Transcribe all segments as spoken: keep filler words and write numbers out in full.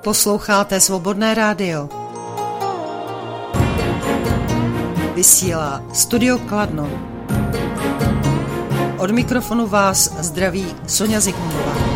Posloucháte Svobodné rádio. Vysílá Studio Kladno. Od mikrofonu vás zdraví Sonja Zikmundová.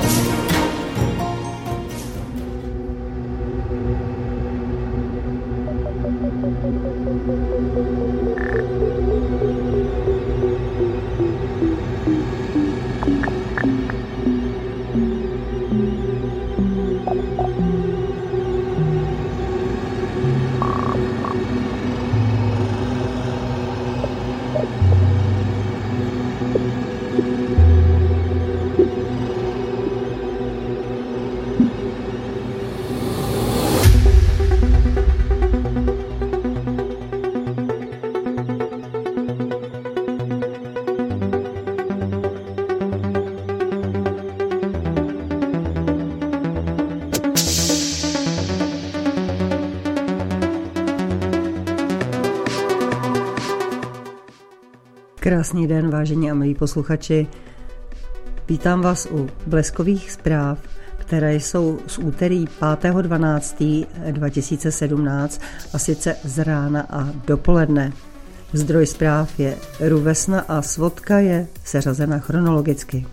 Krásný den, vážení a milí posluchači. Vítám vás u bleskových zpráv, které jsou z úterý pátého dvanáctého dva tisíce sedmnáct, a sice z rána a dopoledne. Zdroj zpráv je RÚ-Vesna a svodka je seřazena chronologicky.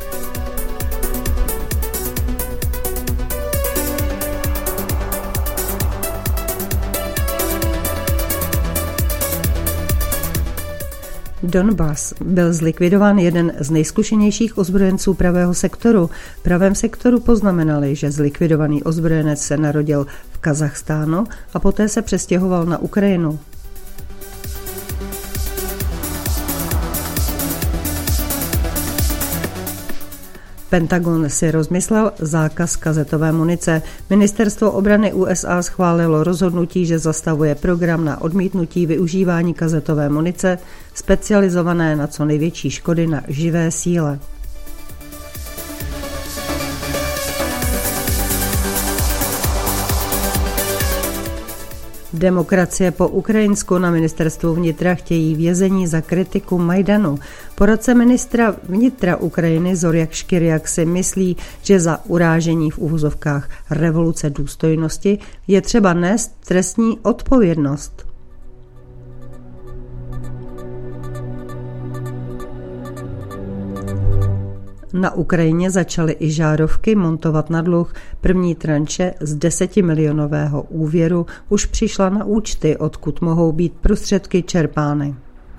Donbas byl zlikvidován jeden z nejzkušenějších ozbrojenců pravého sektoru. V pravém sektoru poznamenali, že zlikvidovaný ozbrojenec se narodil v Kazachstánu a poté se přestěhoval na Ukrajinu. Pentagon si rozmyslel zákaz kazetové munice. Ministerstvo obrany U S A schválilo rozhodnutí, že zastavuje program na odmítnutí využívání kazetové munice specializované na co největší škody na živé síle. Demokracie po Ukrajinsku. Na ministerstvu vnitra chtějí vězení za kritiku Majdanu. Poradce ministra vnitra Ukrajiny Zorjak Škirjak si myslí, že za urážení v uvozovkách revoluce důstojnosti je třeba nést trestní odpovědnost. Na Ukrajině začaly i žárovky montovat na dluh. První tranše z desetimilionového úvěru už přišla na účty, odkud mohou být prostředky čerpány.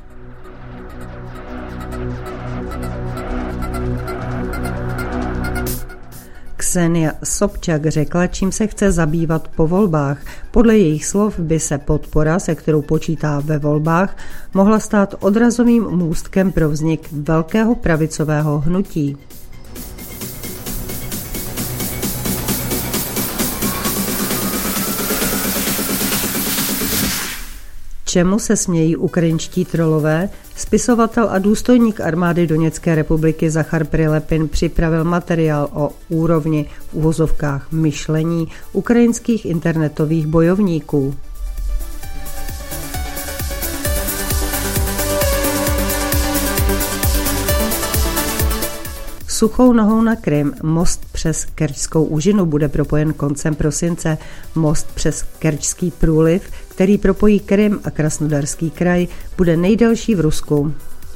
Ksenia Sobčak řekla, čím se chce zabývat po volbách. Podle jejich slov by se podpora, se kterou počítá ve volbách, mohla stát odrazovým můstkem pro vznik velkého pravicového hnutí. Čemu se smějí ukrajinští trolové? Spisovatel a důstojník armády Doněcké republiky Zachar Prilepin připravil materiál o úrovni v uvozovkách myšlení ukrajinských internetových bojovníků. Suchou nohou na Krym. Most přes Kerčskou úžinu bude propojen koncem prosince. Most přes Kerčský průliv, který propojí Krym a Krasnodarský kraj, bude nejdelší v Rusku.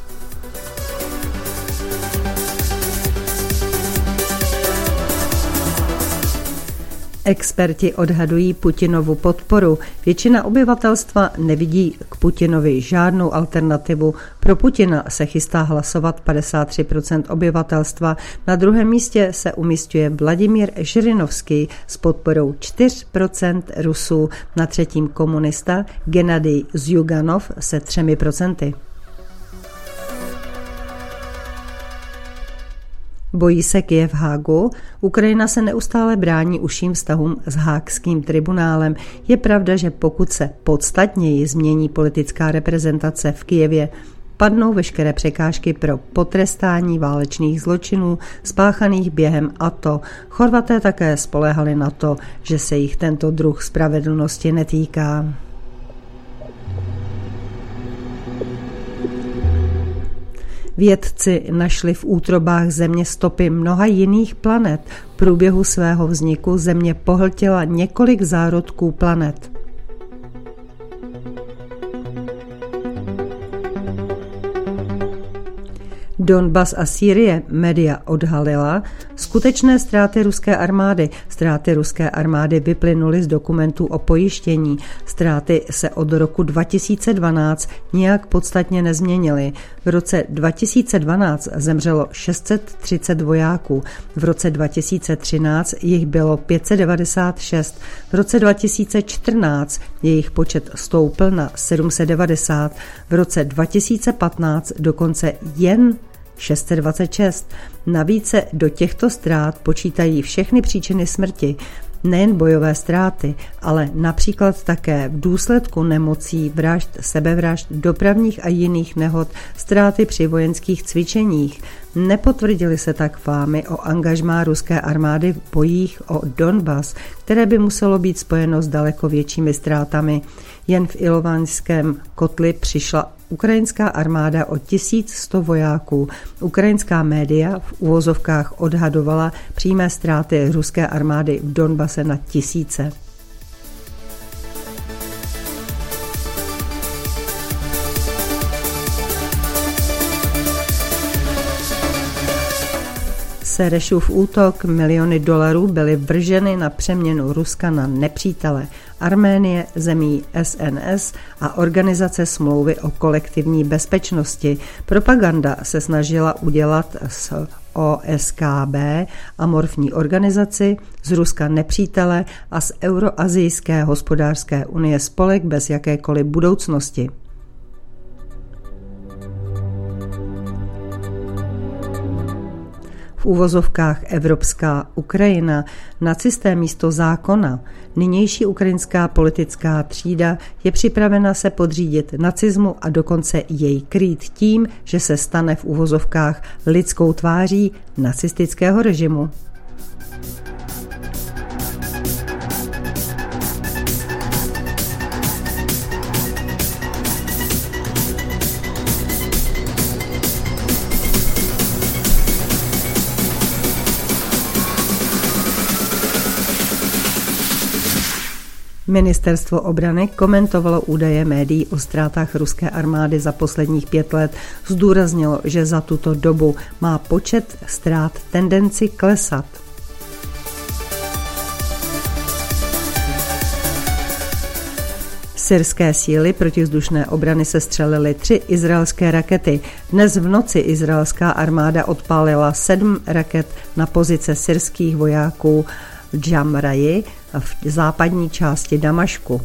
Experti odhadují Putinovu podporu. Většina obyvatelstva nevidí k Putinovi žádnou alternativu. Pro Putina se chystá hlasovat padesát tři procent obyvatelstva. Na druhém místě se umísťuje Vladimír Žirinovský s podporou čtyři procenta Rusů. Na třetím komunista Gennadij Zjuganov se třemi procenty. Bojí se Kyjev Hágu? Ukrajina se neustále brání užším vztahům s Hákským tribunálem. Je pravda, že pokud se podstatněji změní politická reprezentace v Kyjevě, padnou veškeré překážky pro potrestání válečných zločinů spáchaných během A T O. Chorvaté také spoléhali na to, že se jich tento druh spravedlnosti netýká. Vědci našli v útrobách Země stopy mnoha jiných planet. V průběhu svého vzniku Země pohltila několik zárodků planet. Donbas a Sýrie média odhalila skutečné ztráty ruské armády. Ztráty ruské armády vyplynuly z dokumentů o pojištění. Ztráty se od roku dva tisíce dvanáct nijak podstatně nezměnily. V roce dva tisíce dvanáct zemřelo šest set třicet vojáků, v roce dva tisíce třináct jich bylo pět set devadesát šest, v roce dva tisíce čtrnáct jejich počet stoupl na sedm set devadesát, v roce dva tisíce patnáct dokonce jen šest set dvacet šest. Navíc se do těchto ztrát počítají všechny příčiny smrti, nejen bojové ztráty, ale například také v důsledku nemocí, vražd, sebevražd, dopravních a jiných nehod, ztráty při vojenských cvičeních. Nepotvrdily se tak fámy o angažmá ruské armády v bojích o Donbas, které by muselo být spojeno s daleko většími ztrátami. Jen v Ilovanském kotli přišla ukrajinská armáda o tisíc sto vojáků. Ukrajinská média v uvozovkách odhadovala přímé ztráty ruské armády v Donbase na tisíce. Serešův útok, miliony dolarů byly vrženy na přeměnu Ruska na nepřítele, Arménie, zemí S N S a Organizace smlouvy o kolektivní bezpečnosti. Propaganda se snažila udělat z O S K B amorfní organizaci, z Ruska nepřítele a z Euroazijské hospodářské unie spolek bez jakékoliv budoucnosti. V uvozovkách Evropská Ukrajina, nacisté místo zákona, nynější ukrajinská politická třída je připravena se podřídit nacismu a dokonce jej krýt tím, že se stane v uvozovkách lidskou tváří nacistického režimu. Ministerstvo obrany komentovalo údaje médií o ztrátách ruské armády za posledních pět let. Zdůraznilo, že za tuto dobu má počet ztrát tendenci klesat. Syrské síly protivzdušné obrany sestřelily tři izraelské rakety. Dnes v noci izraelská armáda odpálila sedm raket na pozice syrských vojáků v Džamraji v západní části Damašku.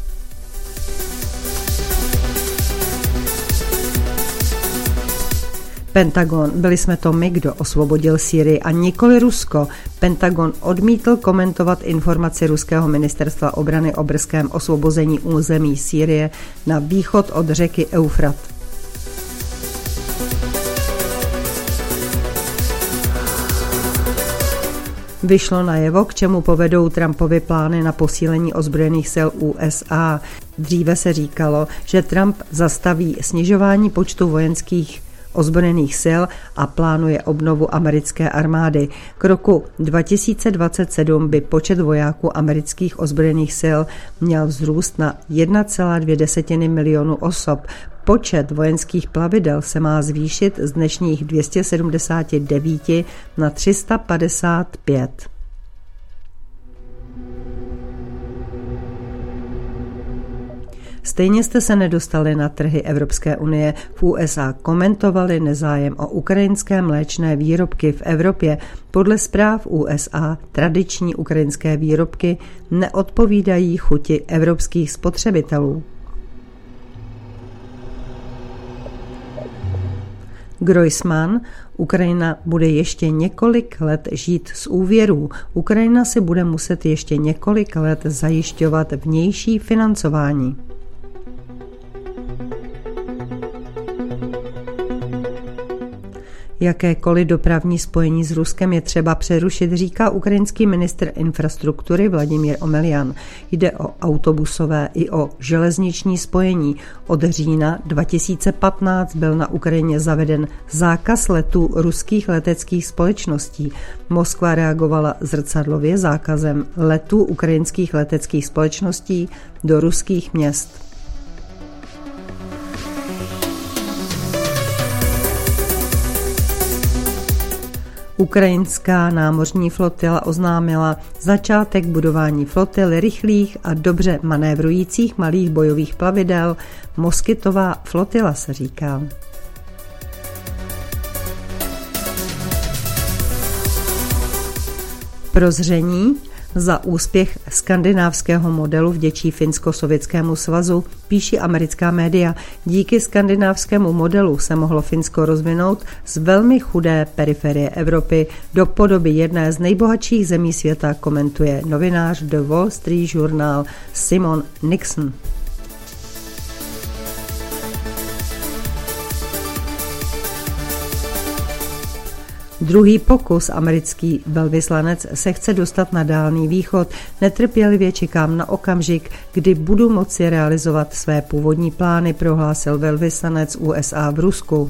Pentagon, byli jsme to my, kdo osvobodil Sýrii a nikoli Rusko. Pentagon odmítl komentovat informaci ruského ministerstva obrany o brzkém osvobození území Sýrie na východ od řeky Eufrat. Vyšlo najevo, k čemu povedou Trumpovy plány na posílení ozbrojených sil U S A. Dříve se říkalo, že Trump zastaví snižování počtu vojenských ozbrojených sil a plánuje obnovu americké armády. K roku dva tisíce dvacet sedm by počet vojáků amerických ozbrojených sil měl vzrůst na jedna celá dvě milionu osob. Počet vojenských plavidel se má zvýšit z dnešních dvě stě sedmdesát devět na tři sta padesát pět. Stejně jste se nedostali na trhy Evropské unie. V U S A komentovali nezájem o ukrajinské mléčné výrobky v Evropě. Podle zpráv U S A tradiční ukrajinské výrobky neodpovídají chuti evropských spotřebitelů. Groisman, Ukrajina bude ještě několik let žít z úvěrů. Ukrajina si bude muset ještě několik let zajišťovat vnější financování. Jakékoliv dopravní spojení s Ruskem je třeba přerušit, říká ukrajinský ministr infrastruktury Vladimír Omeljan. Jde o autobusové i o železniční spojení. Od října dva tisíce patnáct byl na Ukrajině zaveden zákaz letů ruských leteckých společností. Moskva reagovala zrcadlově zákazem letů ukrajinských leteckých společností do ruských měst. Ukrajinská námořní flotila oznámila začátek budování flotily rychlých a dobře manévrujících malých bojových plavidel. Moskytová flotila se říká. Prozření za úspěch skandinávského modelu vděčí Finsko-sovětskému svazu, píší americká média. Díky skandinávskému modelu se mohlo Finsko rozvinout z velmi chudé periferie Evropy do podoby jedné z nejbohatších zemí světa, komentuje novinář The Wall Street Journal Simon Nixon. Druhý pokus, americký velvyslanec se chce dostat na Dálný východ. Netrpělivě čekám na okamžik, kdy budu moci realizovat své původní plány, prohlásil velvyslanec U S A v Rusku.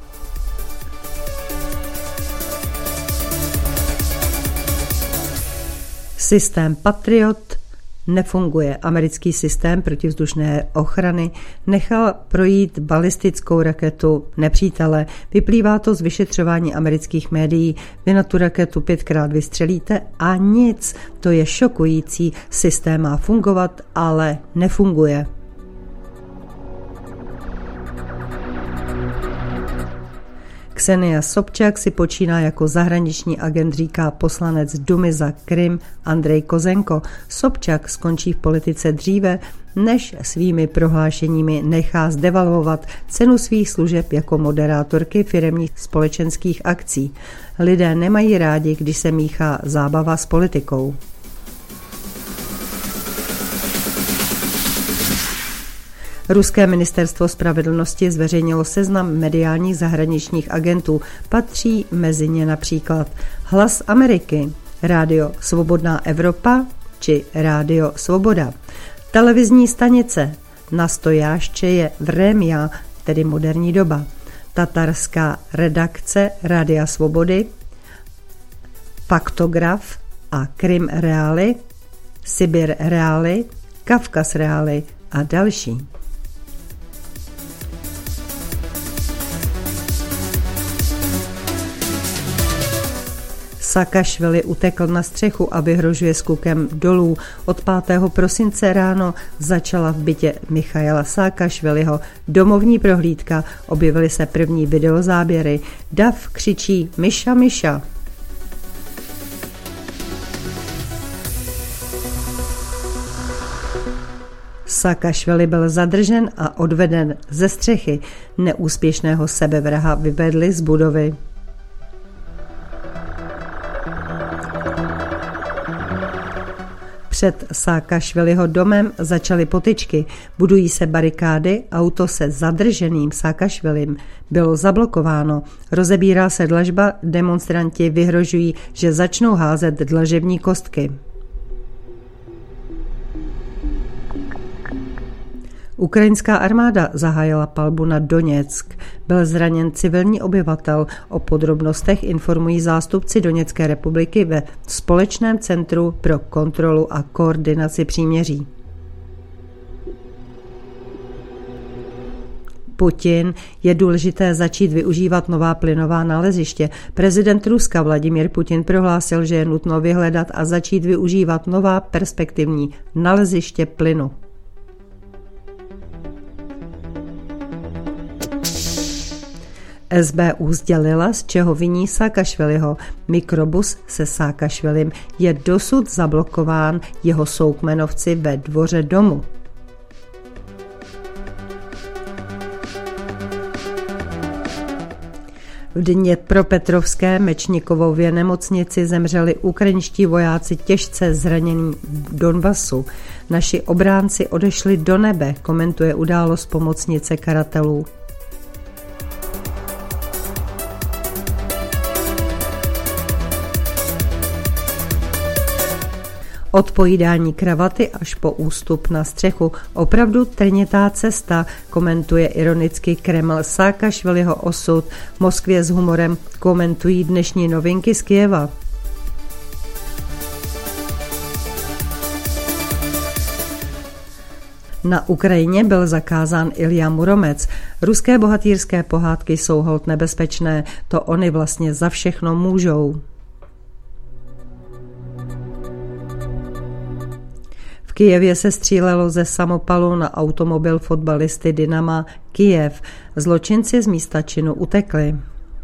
Systém Patriot nefunguje. Americký systém protivzdušné ochrany nechal projít balistickou raketu nepřítele. Vyplývá to z vyšetřování amerických médií. Vy na tu raketu pětkrát vystřelíte a nic. To je šokující. Systém má fungovat, ale nefunguje. Ksenia Sobčak si počíná jako zahraniční agent, říká poslanec Dumy za Krym Andrej Kozenko. Sobčak skončí v politice dříve, než svými prohlášeními nechá zdevalvovat cenu svých služeb jako moderátorky firemních společenských akcí. Lidé nemají rádi, když se míchá zábava s politikou. Ruské ministerstvo spravedlnosti zveřejnilo seznam mediálních zahraničních agentů. Patří mezi ně například Hlas Ameriky, Rádio Svobodná Evropa či Rádio Svoboda. Televizní stanice Nastojášče je Vremia, tedy moderní doba. Tatarská redakce Rádia Svobody, Faktograf a Krym Reály, Sibir Reály, Kavkaz Reály a další. Saakašvili utekl na střechu a vyhrožuje skokem dolů. Od pátého prosince ráno začala v bytě Michaila Saakašviliho domovní prohlídka. Objevily se první videozáběry. Dav křičí Miša, Miša. Saakašvili byl zadržen a odveden ze střechy. Neúspěšného sebevraha vyvedli z budovy. Před Saakašviliho domem začaly potyčky, budují se barikády, auto se zadrženým Saakašvilim bylo zablokováno, rozebírá se dlažba, demonstranti vyhrožují, že začnou házet dlažební kostky. Ukrajinská armáda zahájila palbu na Doněck. Byl zraněn civilní obyvatel. O podrobnostech informují zástupci Doněcké republiky ve Společném centru pro kontrolu a koordinaci příměří. Putin, je důležité začít využívat nová plynová naleziště. Prezident Ruska Vladimír Putin prohlásil, že je nutno vyhledat a začít využívat nová perspektivní naleziště plynu. S B U sdělila, z čeho viní Saakašviliho. Mikrobus se Saakašvilim je dosud zablokován jeho soukmenovci ve dvoře domu. V Dněpropetrovské Mečnikovově nemocnici zemřeli ukrajinští vojáci těžce zranění v Donbasu. Naši obránci odešli do nebe, komentuje událost pomocnice karatelů. Od pojídání kravaty až po ústup na střechu. Opravdu trnitá cesta, komentuje ironicky Kreml Saakašviliho osud. V Moskvě s humorem komentují dnešní novinky z Kyjeva. Na Ukrajině byl zakázán Ilja Muromec. Ruské bohatýrské pohádky jsou holt nebezpečné, to oni vlastně za všechno můžou. V Kyjevě se střílelo ze samopalu na automobil fotbalisty Dynama Kyjev. Zločinci z místa činu utekli.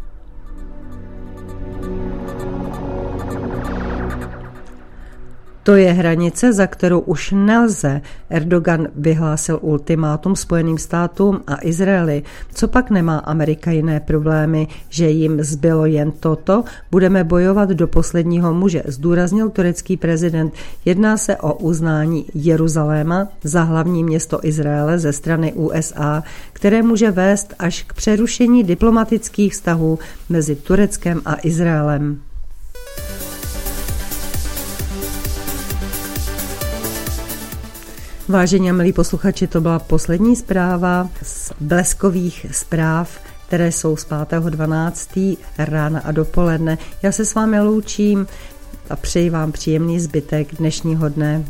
To je hranice, za kterou už nelze. Erdogan vyhlásil ultimátum Spojeným státům a Izraeli. Co pak nemá Amerika jiné problémy, že jim zbylo jen toto? Budeme bojovat do posledního muže, zdůraznil turecký prezident. Jedná se o uznání Jeruzaléma za hlavní město Izraele ze strany U S A, které může vést až k přerušení diplomatických vztahů mezi Tureckem a Izraelem. Vážení a milí posluchači, to byla poslední zpráva z bleskových zpráv, které jsou z pátého dvanáctého rána a dopoledne. Já se s vámi loučím a přeji vám příjemný zbytek dnešního dne.